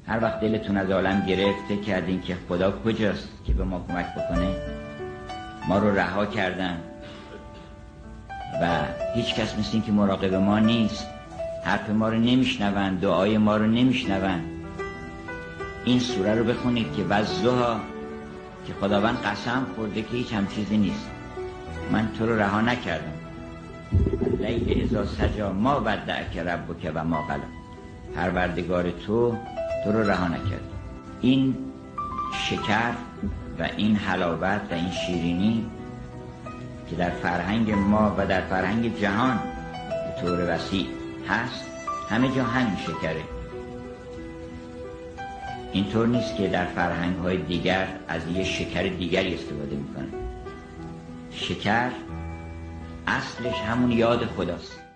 هر وقت دلتون از عالم گرفته کردین که خدا کجاست که به ما کمک بکنه؟ ما رو رها کردن و هیچ کس مثل این که مراقب ما نیست، حرف ما رو نمیشنون، دعای ما رو نمیشنون. این سوره رو بخونید که والضحی، که خداوند قسم خورده که هیچ هم چیزی نیست، من تو رو رها نکردم. اللیل اذا سجی ما ودعک ربک و ما قلی، پروردگار تو رو رها نکرد. این شکر و این حلاوت و این شیرینی که در فرهنگ ما و در فرهنگ جهان به طور وسیع هست، همه جا همین شکره. اینطور نیست که در فرهنگ‌های دیگر از یه شکر دیگری استفاده میکنن. شکر اصلش همون یاد خداست.